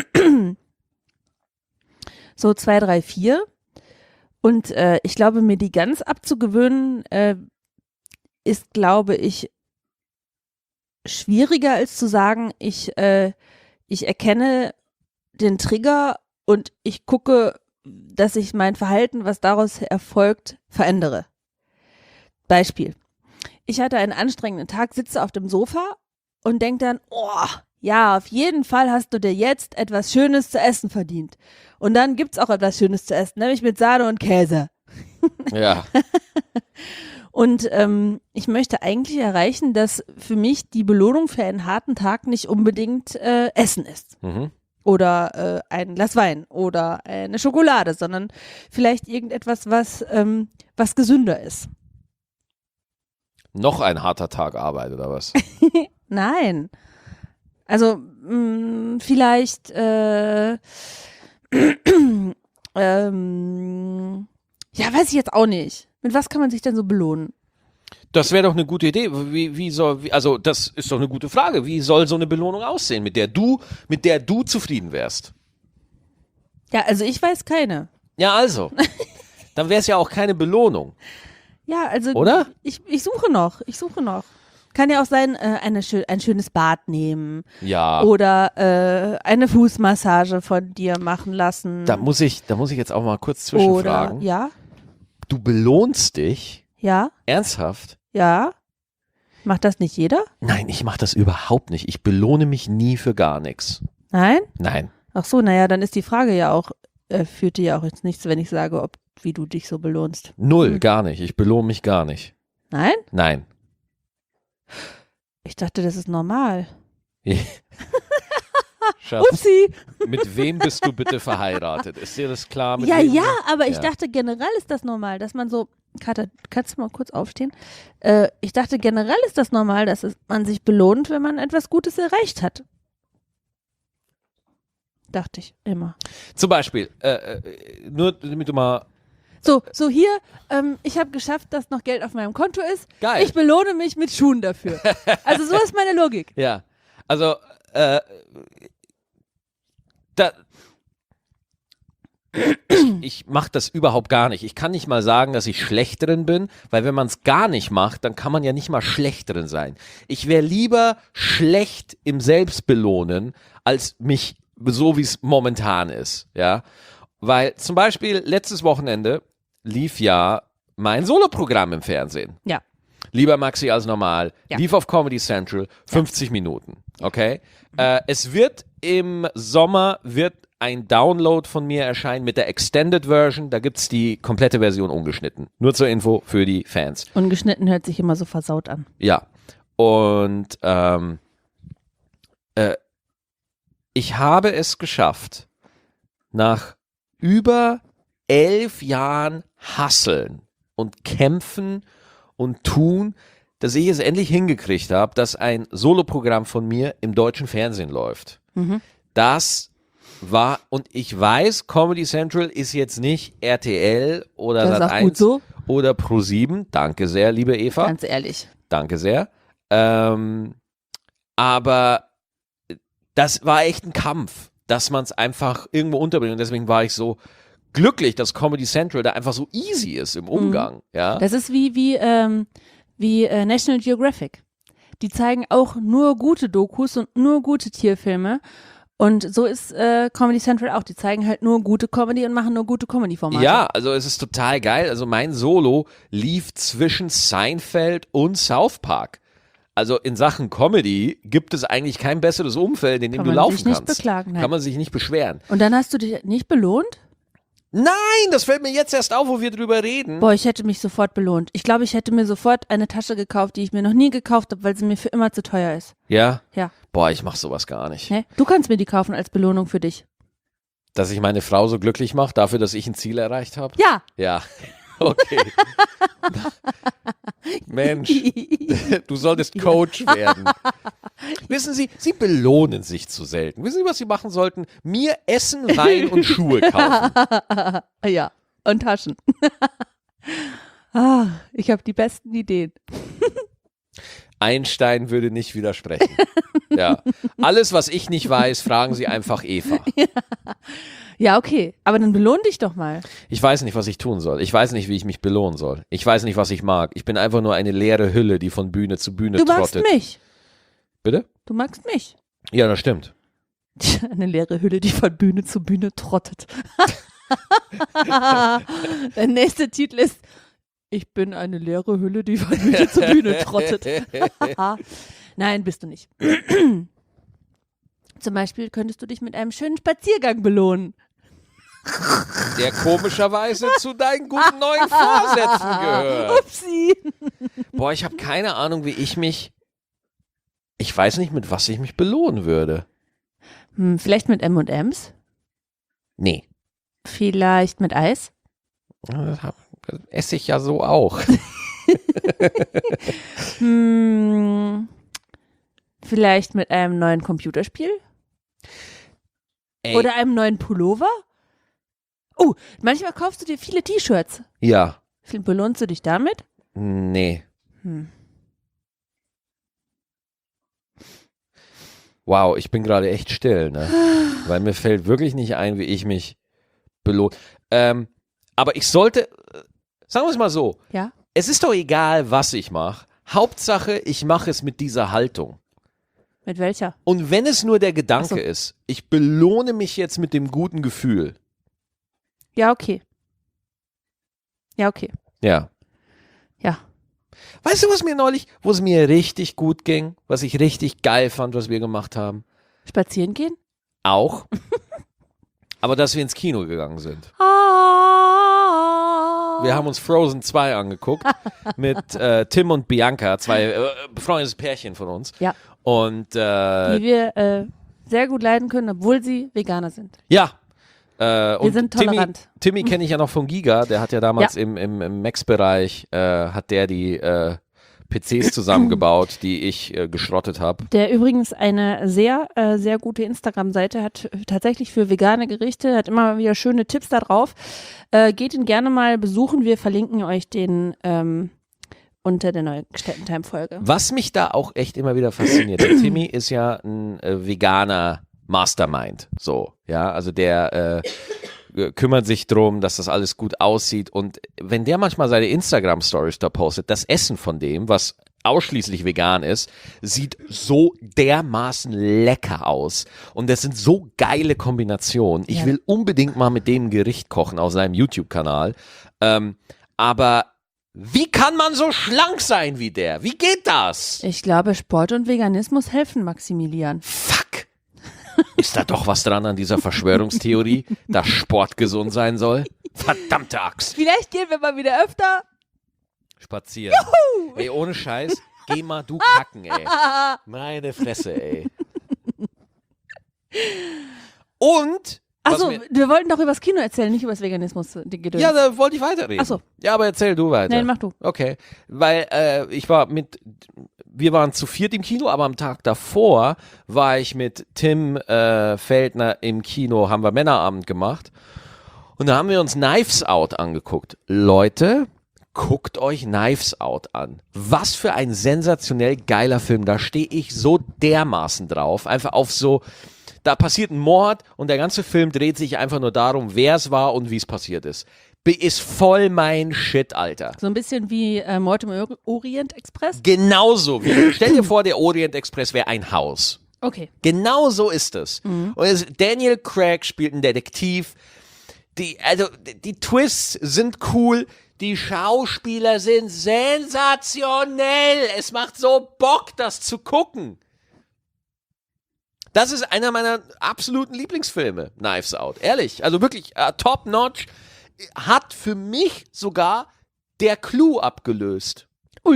So 2, 3, 4. Und ich glaube, mir die ganz abzugewöhnen, ist, glaube ich, schwieriger als zu sagen, ich erkenne den Trigger und ich gucke, dass ich mein Verhalten, was daraus erfolgt, verändere. Beispiel. Ich hatte einen anstrengenden Tag, sitze auf dem Sofa und denke dann, oh, ja, auf jeden Fall hast du dir jetzt etwas Schönes zu essen verdient. Und dann gibt's auch etwas Schönes zu essen, nämlich mit Sahne und Käse. Ja. Und ich möchte eigentlich erreichen, dass für mich die Belohnung für einen harten Tag nicht unbedingt Essen ist. Mhm. Oder ein Glas Wein oder eine Schokolade, sondern vielleicht irgendetwas, was gesünder ist. Noch ein harter Tag Arbeit oder was? Nein. Also vielleicht ja, weiß ich jetzt auch nicht. Mit was kann man sich denn so belohnen? Das wäre doch eine gute Idee. Also das ist doch eine gute Frage. Wie soll so eine Belohnung aussehen, mit der du zufrieden wärst? Ja, also ich weiß keine. Ja, also. Dann wäre es ja auch keine Belohnung. Ja, also oder? Ich suche noch. Kann ja auch sein, ein schönes Bad nehmen. Ja. Oder eine Fußmassage von dir machen lassen. Da muss ich jetzt auch mal kurz zwischenfragen. Oder, ja. Du belohnst dich? Ja. Ernsthaft? Ja. Macht das nicht jeder? Nein, ich mache das überhaupt nicht. Ich belohne mich nie für gar nichts. Nein? Nein. Ach so, naja, dann ist die Frage ja auch, führt dir ja auch jetzt nichts, wenn ich sage, wie du dich so belohnst. Null, gar nicht. Ich belohne mich gar nicht. Nein? Nein. Ich dachte, das ist normal. Schatz, Upsi. mit wem bist du bitte verheiratet? Ist dir das klar? Ja, aber ich dachte, generell ist das normal, dass man so, Katja, kannst du mal kurz aufstehen? Ich dachte, generell ist das normal, dass man sich belohnt, wenn man etwas Gutes erreicht hat. Dachte ich immer. Zum Beispiel, nur damit du mal... So hier, ich habe geschafft, dass noch Geld auf meinem Konto ist. Geil. Ich belohne mich mit Schuhen dafür. Also so ist meine Logik. Ja, also ich mache das überhaupt gar nicht. Ich kann nicht mal sagen, dass ich schlecht drin bin, weil wenn man es gar nicht macht, dann kann man ja nicht mal schlecht drin sein. Ich wäre lieber schlecht im Selbstbelohnen, als mich so, wie es momentan ist. Ja, weil zum Beispiel letztes Wochenende lief ja mein Soloprogramm im Fernsehen. Ja. Lieber Maxi als normal, Ja. lief auf Comedy Central, 50 Minuten, okay? Es wird im Sommer ein Download von mir erscheinen mit der Extended Version, da gibt's die komplette Version ungeschnitten. Nur zur Info für die Fans. Ungeschnitten hört sich immer so versaut an. Ja, und ich habe es geschafft, nach über 11 Jahren Hasseln und Kämpfen und Tun, dass ich es endlich hingekriegt habe, dass ein Soloprogramm von mir im deutschen Fernsehen läuft. Mhm. Das war, und ich weiß, Comedy Central ist jetzt nicht RTL oder Das ist auch Sat.1 gut so. oder Pro7. Danke sehr, liebe Eva. Ganz ehrlich. Danke sehr. Aber das war echt ein Kampf, dass man es einfach irgendwo unterbringt. Und deswegen war ich so glücklich, dass Comedy Central da einfach so easy ist im Umgang. Ja? Das ist wie National Geographic. Die zeigen auch nur gute Dokus und nur gute Tierfilme. Und so ist Comedy Central auch. Die zeigen halt nur gute Comedy und machen nur gute Comedy-Formate. Ja, also es ist total geil. Also mein Solo lief zwischen Seinfeld und South Park. Also in Sachen Comedy gibt es eigentlich kein besseres Umfeld, in dem du laufen kannst. Kann man sich nicht beklagen. Nein. Kann man sich nicht beschweren. Und dann hast du dich nicht belohnt? Nein, das fällt mir jetzt erst auf, wo wir drüber reden. Boah, ich hätte mich sofort belohnt. Ich glaube, ich hätte mir sofort eine Tasche gekauft, die ich mir noch nie gekauft habe, weil sie mir für immer zu teuer ist. Ja? Ja. Boah, ich mach sowas gar nicht. Ne? Du kannst mir die kaufen als Belohnung für dich. Dass ich meine Frau so glücklich mache, dafür, dass ich ein Ziel erreicht habe? Ja. Ja, okay. Mensch, du solltest Coach werden. Wissen Sie, Sie belohnen sich zu selten. Wissen Sie, was Sie machen sollten? Mir Essen, Wein und Schuhe kaufen. Ja, und Taschen. Ich habe die besten Ideen. Einstein würde nicht widersprechen. Ja. Alles, was ich nicht weiß, fragen Sie einfach Eva. Ja, okay. Aber dann belohn dich doch mal. Ich weiß nicht, was ich tun soll. Ich weiß nicht, wie ich mich belohnen soll. Ich weiß nicht, was ich mag. Ich bin einfach nur eine leere Hülle, die von Bühne zu Bühne trottet. Du magst mich. Bitte? Du magst mich. Ja, das stimmt. Eine leere Hülle, die von Bühne zu Bühne trottet. Der nächste Titel ist: Ich bin eine leere Hülle, die von Bühne zu Bühne trottet. Nein, bist du nicht. Zum Beispiel könntest du dich mit einem schönen Spaziergang belohnen. Der komischerweise zu deinen guten neuen Vorsätzen gehört. Upsi. Boah, ich habe keine Ahnung, ich weiß nicht, mit was ich mich belohnen würde. Vielleicht mit M&M's? Nee. Vielleicht mit Eis? Das esse ich ja so auch. Vielleicht mit einem neuen Computerspiel? Ey. Oder einem neuen Pullover? Oh, manchmal kaufst du dir viele T-Shirts. Ja. Belohnst du dich damit? Nee. Wow, ich bin gerade echt still, ne? Weil mir fällt wirklich nicht ein, wie ich mich belohne. Aber ich sollte, sagen wir es mal so, Ja. Es ist doch egal, was ich mache. Hauptsache, ich mache es mit dieser Haltung. Mit welcher? Und wenn es nur der Gedanke Ach so. ist, ich belohne mich jetzt mit dem guten Gefühl. Ja, okay. Ja, okay. Ja. Ja. Weißt du, wo es mir richtig gut ging, was ich richtig geil fand, was wir gemacht haben? Spazieren gehen? Auch. Aber dass wir ins Kino gegangen sind. Wir haben uns Frozen 2 angeguckt mit Tim und Bianca, zwei befreundetes Pärchen von uns. Ja. Und Die wir sehr gut leiden können, obwohl sie Veganer sind. ja. Wir sind tolerant. Timmy kenne ich ja noch von Giga, der hat ja damals im Max-Bereich, hat der die PCs zusammengebaut, die ich geschrottet habe. Der übrigens eine sehr, sehr gute Instagram-Seite hat, tatsächlich für vegane Gerichte, hat immer wieder schöne Tipps da drauf. Geht ihn gerne mal besuchen, wir verlinken euch den unter der neuen Städtentime-Folge. Was mich da auch echt immer wieder fasziniert, der Timmy ist ja ein veganer Mastermind, so, ja, also der kümmert sich drum, dass das alles gut aussieht und wenn der manchmal seine Instagram-Stories da postet, das Essen von dem, was ausschließlich vegan ist, sieht so dermaßen lecker aus und das sind so geile Kombinationen. Ich will unbedingt mal mit dem ein Gericht kochen auf seinem YouTube-Kanal, aber wie kann man so schlank sein wie der? Wie geht das? Ich glaube, Sport und Veganismus helfen Maximilian. Fuck! Ist da doch was dran an dieser Verschwörungstheorie, dass Sport gesund sein soll? Verdammte Axt. Vielleicht gehen wir mal wieder öfter Spazieren. Juhu! Ey, ohne Scheiß, geh mal du kacken, ey. Meine Fresse, ey. Und Achso, wir wollten doch über das Kino erzählen, nicht über das Veganismus. Ja, da wollte ich weiterreden. Achso. Ja, aber erzähl du weiter. Nein, mach du. Okay, weil wir waren zu viert im Kino, aber am Tag davor war ich mit Tim Feldner im Kino, haben wir Männerabend gemacht und da haben wir uns Knives Out angeguckt. Leute, guckt euch Knives Out an. Was für ein sensationell geiler Film, da stehe ich so dermaßen drauf, einfach auf so... Da passiert ein Mord und der ganze Film dreht sich einfach nur darum, wer es war und wie es passiert ist. Ist voll mein Shit, Alter. So ein bisschen wie Mord im Orient Express? Genauso. Stell dir vor, der Orient Express wäre ein Haus. Okay. Genau so ist es. Und Daniel Craig spielt einen Detektiv. Die Twists sind cool. Die Schauspieler sind sensationell. Es macht so Bock, das zu gucken. Das ist einer meiner absoluten Lieblingsfilme, Knives Out. Ehrlich, also wirklich top notch. Hat für mich sogar der Clou abgelöst.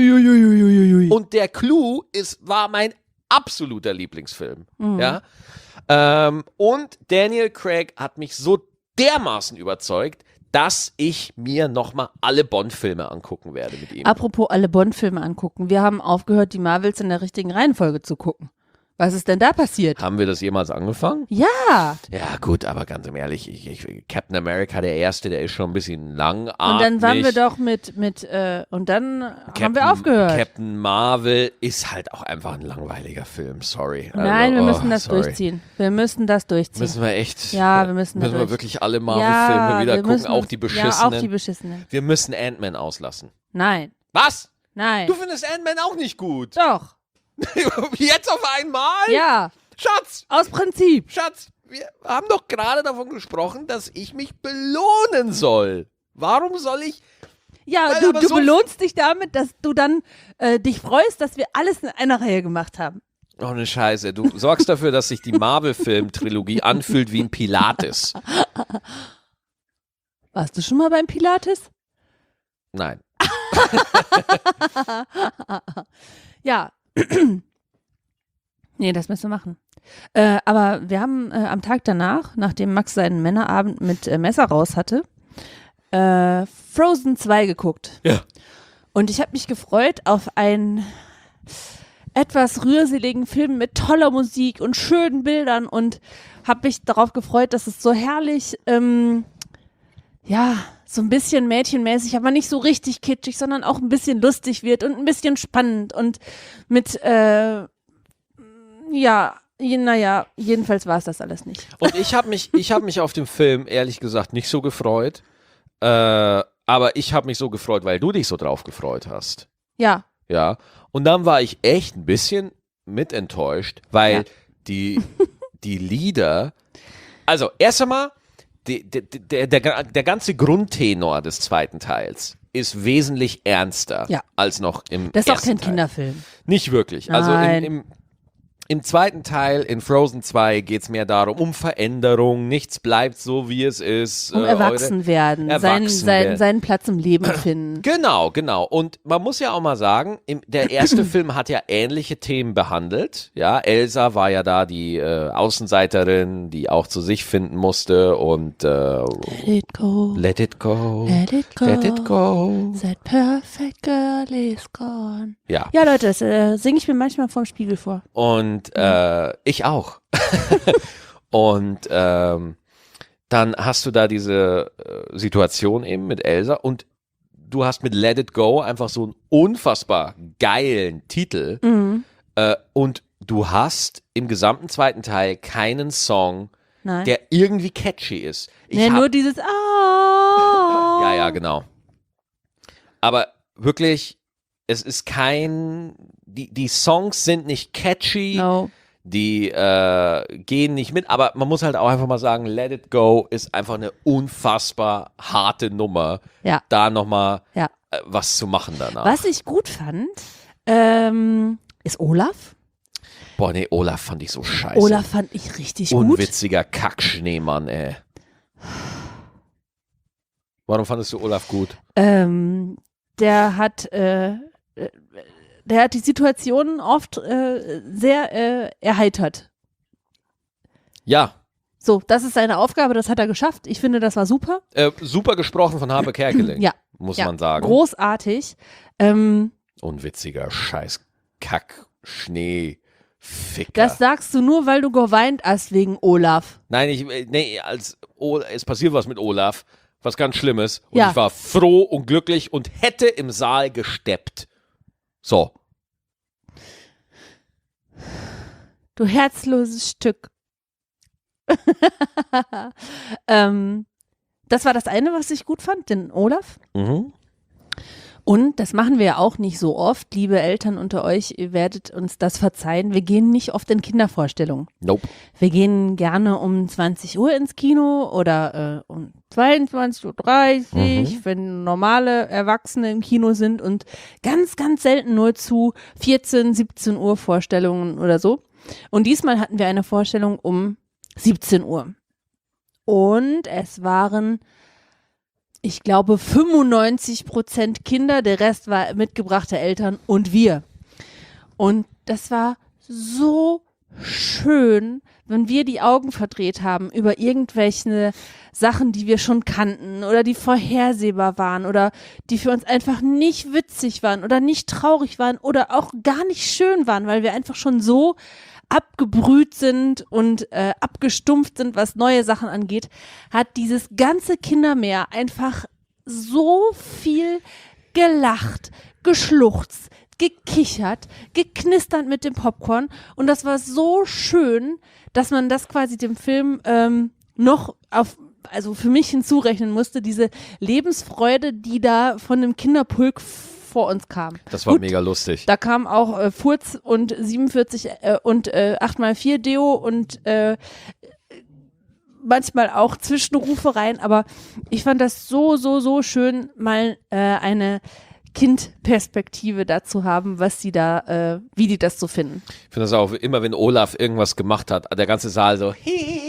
Uiuiuiuiui. Und der Clou war mein absoluter Lieblingsfilm. Ja. Und Daniel Craig hat mich so dermaßen überzeugt, dass ich mir nochmal alle Bond-Filme angucken werde mit ihm. Apropos alle Bond-Filme angucken. Wir haben aufgehört, die Marvels in der richtigen Reihenfolge zu gucken. Was ist denn da passiert? Haben wir das jemals angefangen? Ja. Ja gut, aber ganz ehrlich, Captain America, der Erste, der ist schon ein bisschen langatmig. Und dann waren wir doch und dann haben wir aufgehört. Captain Marvel ist halt auch einfach ein langweiliger Film, sorry. Nein, wir müssen das durchziehen. Wir müssen das durchziehen. Müssen wir echt? Ja, wir müssen Müssen wir wirklich alle Marvel-Filme wieder gucken, auch die beschissenen? Ja, auch die beschissenen. Wir müssen Ant-Man auslassen. Nein. Was? Nein. Du findest Ant-Man auch nicht gut? Doch. Jetzt auf einmal? Ja. Schatz, Aus Prinzip. Schatz, wir haben doch gerade davon gesprochen, dass ich mich belohnen soll. Warum soll ich? Ja, du belohnst dich damit, dass du dann dich freust, dass wir alles in einer Reihe gemacht haben. Oh, ne Scheiße. Du sorgst dafür, dass sich die Marvel-Film-Trilogie anfühlt wie ein Pilates. Warst du schon mal beim Pilates? Nein. Ja. Nee, das müssen wir machen. Aber wir haben am Tag danach, nachdem Max seinen Männerabend mit Messer raus hatte, Frozen 2 geguckt. Ja. Und ich habe mich gefreut auf einen etwas rührseligen Film mit toller Musik und schönen Bildern und habe mich darauf gefreut, dass es so herrlich, so ein bisschen mädchenmäßig, aber nicht so richtig kitschig, sondern auch ein bisschen lustig wird und ein bisschen spannend und mit, jedenfalls war es das alles nicht. Und ich hab mich auf den Film ehrlich gesagt nicht so gefreut, aber ich habe mich so gefreut, weil du dich so drauf gefreut hast. Ja. Ja. Und dann war ich echt ein bisschen mit enttäuscht, weil die Lieder, also erst einmal, der ganze Grundtenor des zweiten Teils ist wesentlich ernster als noch im ersten Teil. Das ist auch kein Kinderfilm. Nicht wirklich. Nein. Also im zweiten Teil, in Frozen 2, geht es mehr darum, um Veränderung, nichts bleibt so, wie es ist. Um Erwachsenwerden, seinen Platz im Leben finden. Genau. Und man muss ja auch mal sagen, der erste Film hat ja ähnliche Themen behandelt. Ja, Elsa war ja da die Außenseiterin, die auch zu sich finden musste und Let it go. Let it go. Let it go. Let it go. That perfect girl is gone. Ja. Ja, Leute, das singe ich mir manchmal vorm Spiegel vor. Und ich auch. Und dann hast du da diese Situation eben mit Elsa und du hast mit Let It Go einfach so einen unfassbar geilen Titel und du hast im gesamten zweiten Teil keinen Song, der irgendwie catchy ist. Nur dieses Ja, genau. Aber wirklich, es ist die Songs sind nicht catchy, No. die gehen nicht mit, aber man muss halt auch einfach mal sagen, Let It Go ist einfach eine unfassbar harte Nummer, da nochmal was zu machen danach. Was ich gut fand, ist Olaf. Boah, nee, Olaf fand ich so scheiße. Olaf fand ich richtig gut. Unwitziger Kackschneemann, ey. Warum fandest du Olaf gut? Der hat die Situationen oft sehr erheitert. Ja. So, das ist seine Aufgabe, das hat er geschafft. Ich finde, das war super. Super gesprochen von Habe Kerkeling, muss man sagen. Großartig. Unwitziger Scheiß Kack Schnee Ficker. Das sagst du nur, weil du geweint hast wegen Olaf. Nein, es passiert was mit Olaf, was ganz Schlimmes. Und ich war froh und glücklich und hätte im Saal gesteppt. So. Du herzloses Stück. Das war das eine, was ich gut fand, den Olaf. Mhm. Und das machen wir ja auch nicht so oft, liebe Eltern unter euch, ihr werdet uns das verzeihen. Wir gehen nicht oft in Kindervorstellungen. Nope. Wir gehen gerne um 20 Uhr ins Kino oder um 22.30 Uhr, wenn normale Erwachsene im Kino sind und ganz, ganz selten nur zu 14, 17 Uhr Vorstellungen oder so. Und diesmal hatten wir eine Vorstellung um 17 Uhr. Und es waren, ich glaube, 95% Kinder, der Rest war mitgebrachte Eltern und wir. Und das war so schön, wenn wir die Augen verdreht haben über irgendwelche Sachen, die wir schon kannten oder die vorhersehbar waren oder die für uns einfach nicht witzig waren oder nicht traurig waren oder auch gar nicht schön waren, weil wir einfach schon so abgebrüht sind und abgestumpft sind, was neue Sachen angeht, hat dieses ganze Kindermeer einfach so viel gelacht, geschluchzt, gekichert, geknistert mit dem Popcorn und das war so schön, dass man das quasi dem Film noch also für mich hinzurechnen musste, diese Lebensfreude, die da von dem Kinderpulk vor uns kam. Das war mega lustig. Da kam auch Furz und 47 und 8x4 Deo und manchmal auch Zwischenrufe rein, aber ich fand das so schön, mal eine Kindperspektive dazu haben, was sie da, wie die das so finden. Ich finde das auch immer, wenn Olaf irgendwas gemacht hat, der ganze Saal so.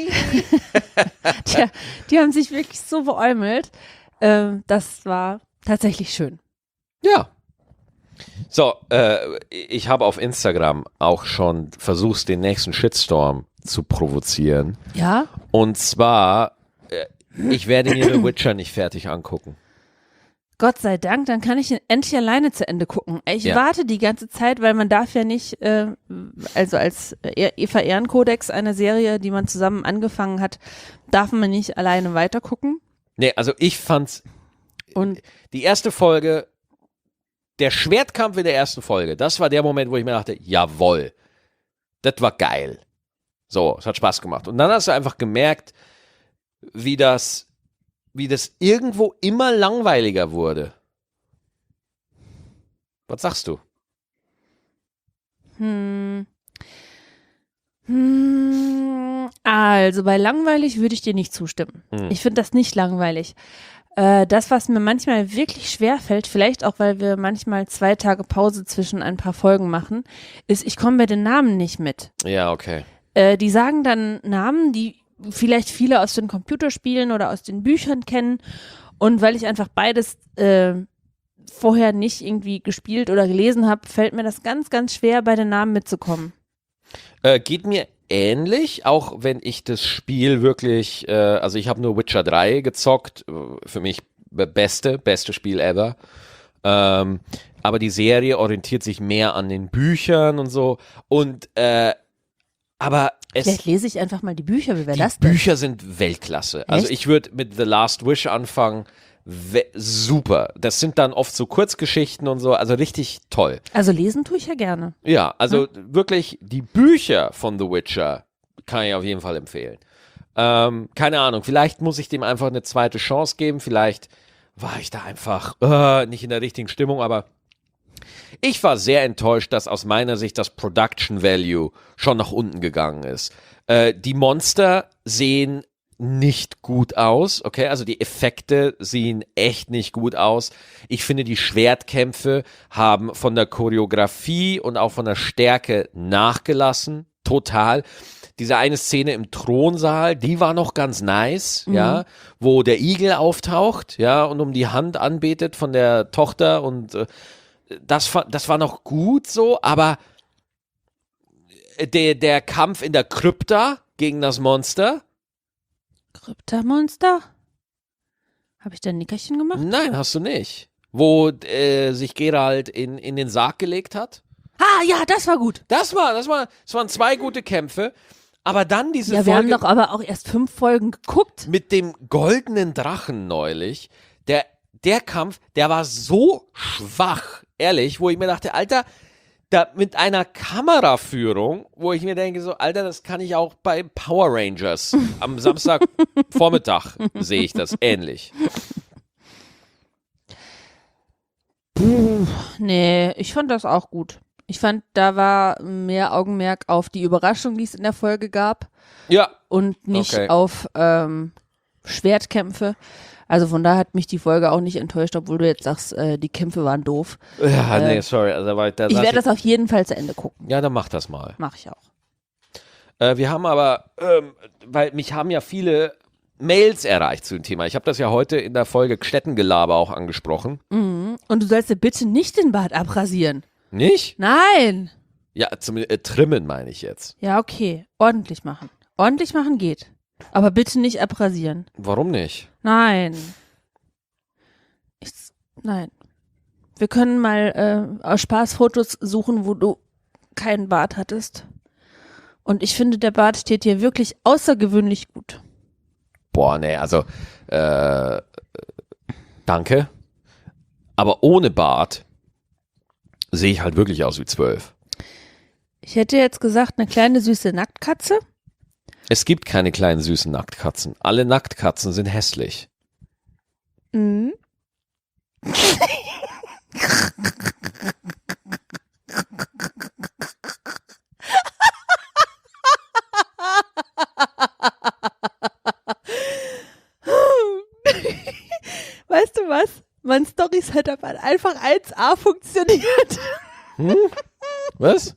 Tja, die haben sich wirklich so beäumelt. Das war tatsächlich schön. Ja. So, ich habe auf Instagram auch schon versucht, den nächsten Shitstorm zu provozieren. Ja? Und zwar, ich werde mir The Witcher nicht fertig angucken. Gott sei Dank, dann kann ich ihn endlich alleine zu Ende gucken. Ich warte die ganze Zeit, weil man darf ja nicht, also als Eva Ehrenkodex, eine Serie, die man zusammen angefangen hat, darf man nicht alleine weitergucken. Nee, also ich fand's, und die erste Folge, der Schwertkampf in der ersten Folge, das war der Moment, wo ich mir dachte, jawohl, das war geil. So, es hat Spaß gemacht. Und dann hast du einfach gemerkt, wie das irgendwo immer langweiliger wurde. Was sagst du? Also bei langweilig würde ich dir nicht zustimmen. Ich finde das nicht langweilig. Das, was mir manchmal wirklich schwer fällt, vielleicht auch, weil wir manchmal 2 Tage Pause zwischen ein paar Folgen machen, ist, ich komme bei den Namen nicht mit. Ja, okay. Die sagen dann Namen, die vielleicht viele aus den Computerspielen oder aus den Büchern kennen und weil ich einfach beides vorher nicht irgendwie gespielt oder gelesen habe, fällt mir das ganz, ganz schwer, bei den Namen mitzukommen. Geht mir ähnlich, auch wenn ich das Spiel wirklich, also ich habe nur Witcher 3 gezockt, für mich beste Spiel ever, aber die Serie orientiert sich mehr an den Büchern und so und aber vielleicht lese ich einfach mal die Bücher, wie wäre das denn? Die Bücher sind Weltklasse. Echt? Also ich würde mit The Last Wish anfangen. Super. Das sind dann oft so Kurzgeschichten und so, also richtig toll. Also lesen tue ich ja gerne. Ja, also wirklich die Bücher von The Witcher kann ich auf jeden Fall empfehlen. Keine Ahnung, vielleicht muss ich dem einfach eine zweite Chance geben, vielleicht war ich da einfach nicht in der richtigen Stimmung, aber ich war sehr enttäuscht, dass aus meiner Sicht das Production Value schon nach unten gegangen ist. Die Monster sehen nicht gut aus, okay, also die Effekte sehen echt nicht gut aus. Ich finde, die Schwertkämpfe haben von der Choreografie und auch von der Stärke nachgelassen, total. Diese eine Szene im Thronsaal, die war noch ganz nice, ja, wo der Igel auftaucht, ja, und um die Hand anbetet von der Tochter und das war noch gut so, aber der Kampf in der Krypta gegen das Monster. Krypta-Monster? Habe ich da ein Nickerchen gemacht? Nein, hast du nicht. Wo sich Geralt in den Sarg gelegt hat. Ah, ja, das war gut. Das waren 2 gute Kämpfe. Aber dann diese Folge. Ja, wir haben doch aber auch erst 5 Folgen geguckt. Mit dem goldenen Drachen neulich. Der Kampf, der war so schwach, ehrlich, wo ich mir dachte, Alter, da mit einer Kameraführung, wo ich mir denke, so, Alter, das kann ich auch bei Power Rangers am Samstagvormittag sehe ich das ähnlich. Nee, ich fand das auch gut. Ich fand, da war mehr Augenmerk auf die Überraschung, die es in der Folge gab. Ja. Und nicht auf Schwertkämpfe. Also von daher hat mich die Folge auch nicht enttäuscht, obwohl du jetzt sagst, die Kämpfe waren doof. Ja, nee, sorry. Also, ich werde das auf jeden Fall zu Ende gucken. Ja, dann mach das mal. Mach ich auch. Wir haben aber, weil mich haben ja viele Mails erreicht zu dem Thema. Ich habe das ja heute in der Folge Städtengelaber auch angesprochen. Mhm. Und du sollst dir bitte nicht den Bart abrasieren. Nicht? Nein. Ja, trimmen meine ich jetzt. Ja, okay. Ordentlich machen. Ordentlich machen geht. Aber bitte nicht abrasieren. Warum nicht? Nein. Nein. Wir können mal aus Spaß Fotos suchen, wo du keinen Bart hattest. Und ich finde, der Bart steht dir wirklich außergewöhnlich gut. Boah, nee, also danke. Aber ohne Bart sehe ich halt wirklich aus wie 12. Ich hätte jetzt gesagt, eine kleine süße Nacktkatze. Es gibt keine kleinen süßen Nacktkatzen. Alle Nacktkatzen sind hässlich. Mhm. Weißt du was? Mein Story-Setup hat einfach 1A funktioniert. Was?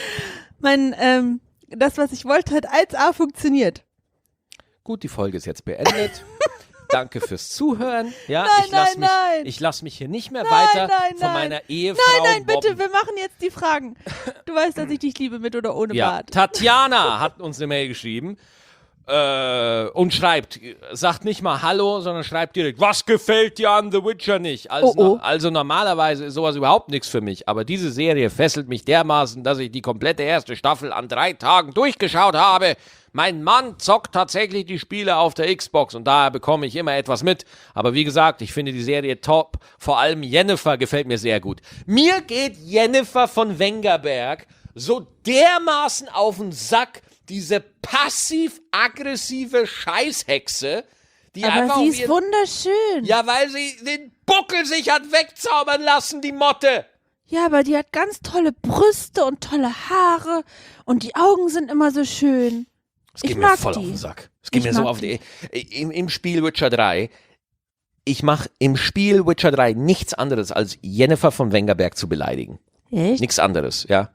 Das, was ich wollte, hat 1A funktioniert. Gut, die Folge ist jetzt beendet. Danke fürs Zuhören. Ja, ich lasse mich hier nicht mehr weiter von meiner Ehefrau Nein, bitte, mobben. wir machen jetzt die Fragen. Du weißt, dass ich dich liebe, mit oder ohne Ja, Bart. Tatjana hat uns eine Mail geschrieben und schreibt, sagt nicht mal Hallo, sondern schreibt direkt, was gefällt dir an The Witcher nicht? Also normalerweise ist sowas überhaupt nichts für mich, aber diese Serie fesselt mich dermaßen, dass ich die komplette erste Staffel an 3 Tagen durchgeschaut habe. Mein Mann zockt tatsächlich die Spiele auf der Xbox und daher bekomme ich immer etwas mit. Aber wie gesagt, ich finde die Serie top. Vor allem Jennifer gefällt mir sehr gut. Mir geht Jennifer von Wengerberg so dermaßen auf den Sack, diese passiv-aggressive Scheißhexe, die aber einfach sie ist wunderschön. Ja, weil sie den Buckel sich hat wegzaubern lassen, die Motte. Ja, aber die hat ganz tolle Brüste und tolle Haare und die Augen sind immer so schön. Es geht mir voll auf den Sack. Es geht mir so auf die. Im Spiel Witcher 3, ich mache im Spiel Witcher 3 nichts anderes, als Jennifer von Wengerberg zu beleidigen. Echt? Nichts anderes, ja.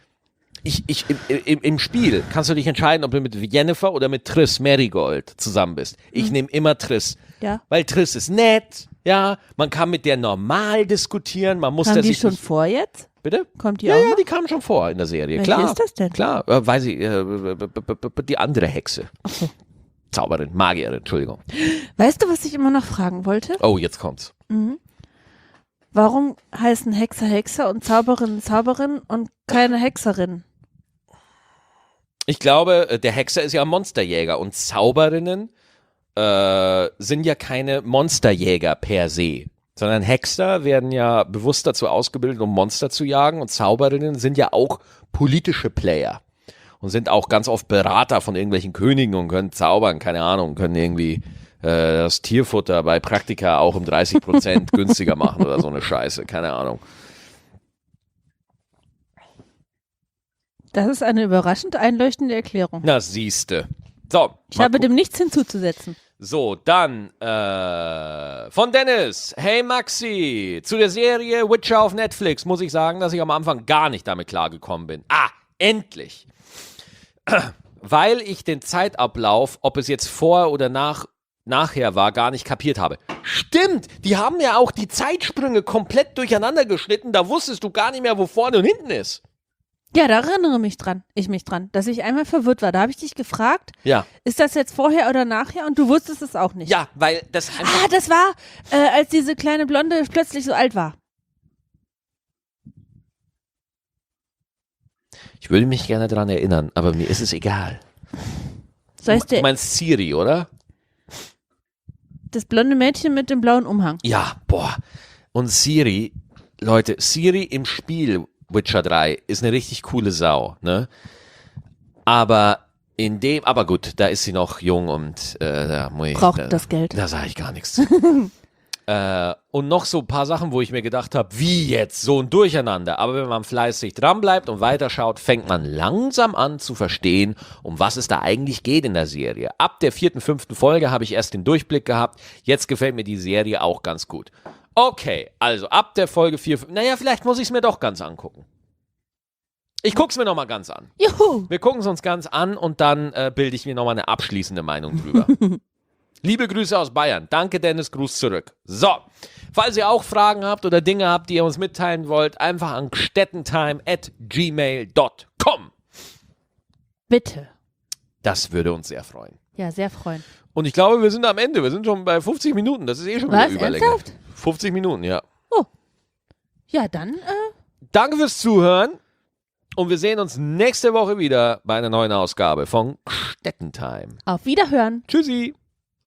Im Spiel kannst du dich entscheiden, ob du mit Jennifer oder mit Triss Merigold zusammen bist. Ich nehme immer Triss. Ja. Weil Triss ist nett, ja. Man kann mit der normal diskutieren. Man muss Kam die sich schon nicht, vor jetzt? Bitte? Kommt die Ja, auch ja, noch? die kam schon vor in der Serie. Welche Klar. ist das denn? Klar, weil sie die andere Hexe. Okay. Zauberin, Magierin, Entschuldigung. Weißt du, was ich immer noch fragen wollte? Oh, jetzt kommt's. Warum heißen Hexer Hexer und Zauberin Zauberin und keine Hexerin? Ich glaube, der Hexer ist ja ein Monsterjäger und Zauberinnen sind ja keine Monsterjäger per se, sondern Hexer werden ja bewusst dazu ausgebildet, um Monster zu jagen und Zauberinnen sind ja auch politische Player und sind auch ganz oft Berater von irgendwelchen Königen und können zaubern, keine Ahnung, können irgendwie das Tierfutter bei Praktika auch um 30% günstiger machen oder so eine Scheiße, keine Ahnung. Das ist eine überraschend einleuchtende Erklärung. Na, siehste. So. Ich habe dem nichts hinzuzusetzen. So, dann von Dennis. Hey Maxi, zu der Serie Witcher auf Netflix muss ich sagen, dass ich am Anfang gar nicht damit klargekommen bin. Endlich. Weil ich den Zeitablauf, ob es jetzt vor oder nachher war, gar nicht kapiert habe. Stimmt, die haben ja auch die Zeitsprünge komplett durcheinander geschnitten, da wusstest du gar nicht mehr, wo vorne und hinten ist. Ja, da erinnere ich mich dran, dass ich einmal verwirrt war. Da habe ich dich gefragt, ist das jetzt vorher oder nachher? Und du wusstest es auch nicht. Ja, weil das einfach... das war, als diese kleine Blonde plötzlich so alt war. Ich würde mich gerne daran erinnern, aber mir ist es egal. Du meinst Ciri, oder? Das blonde Mädchen mit dem blauen Umhang. Ja, boah. Und Ciri, Leute, Ciri im Spiel Witcher 3 ist eine richtig coole Sau, ne? Aber gut, da ist sie noch jung und da muss ich... Braucht das Geld. Da sage ich gar nichts zu. Und noch so ein paar Sachen, wo ich mir gedacht habe, wie jetzt, so ein Durcheinander. Aber wenn man fleißig dranbleibt und weiterschaut, fängt man langsam an zu verstehen, um was es da eigentlich geht in der Serie. Ab der 4., 5. Folge habe ich erst den Durchblick gehabt. Jetzt gefällt mir die Serie auch ganz gut. Okay, also ab der Folge 4, 5, naja, vielleicht muss ich es mir doch ganz angucken. Ich guck's mir nochmal ganz an. Juhu. Wir gucken es uns ganz an und dann bilde ich mir nochmal eine abschließende Meinung drüber. Liebe Grüße aus Bayern. Danke, Dennis. Gruß zurück. So, falls ihr auch Fragen habt oder Dinge habt, die ihr uns mitteilen wollt, einfach an gstettentime@gmail.com. Bitte. Das würde uns sehr freuen. Ja, sehr freuen. Und ich glaube, wir sind am Ende. Wir sind schon bei 50 Minuten. Das ist schon wieder Überlänge. Ernsthaft? 50 Minuten, ja. Oh. Ja, dann. Danke fürs Zuhören. Und wir sehen uns nächste Woche wieder bei einer neuen Ausgabe von Gstettentime. Auf Wiederhören. Tschüssi.